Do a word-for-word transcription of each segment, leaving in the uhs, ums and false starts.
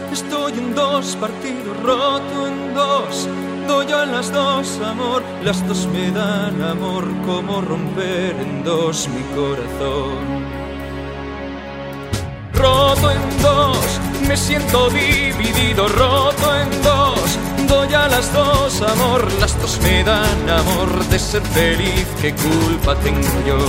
estoy en dos, partido, roto en dos. Doy a las dos amor, las dos me dan amor, como romper en dos mi corazón. Roto en dos, me siento dividido, roto en dos. Doy a las dos amor, las dos me dan amor de ser feliz, ¿qué culpa tengo yo?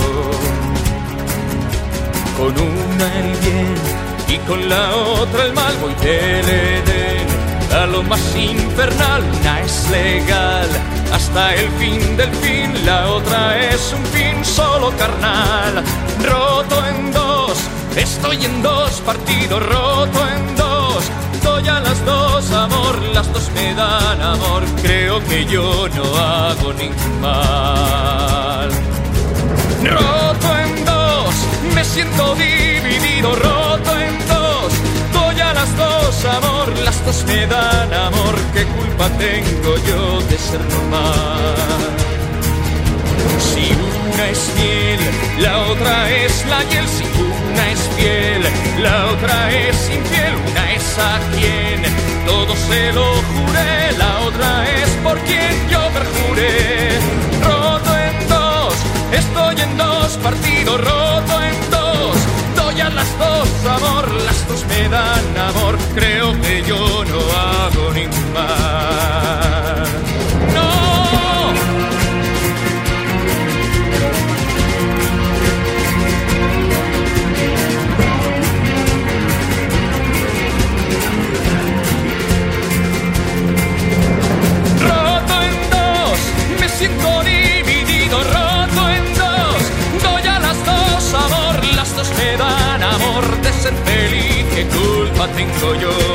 Con una el bien y con la otra el mal, voy del Edén a lo más infernal. Una es legal hasta el fin del fin, la otra es un fin solo carnal. Roto en dos, estoy en dos, partido roto en dos. Doy a las dos amor, las dos me dan amor, creo que yo no hago ningún mal. Roto en dos, me siento dividido, roto en dos. Doy a las dos amor, las dos me dan amor, ¿qué culpa tengo yo de ser normal? Si una es miel, la otra es la hiel. Si una es fiel, la otra es infiel. Una es a quien todo se lo juré, la otra es por quien yo perjuré. Roto en dos, estoy en dos, partido roto en dos. Doy a las dos amor, las dos me dan amor, creo que yo no hago ningún mal. No. Siento dividido, roto en dos. Doy a las dos amor, las dos me dan amor de ser feliz, ¿qué culpa tengo yo?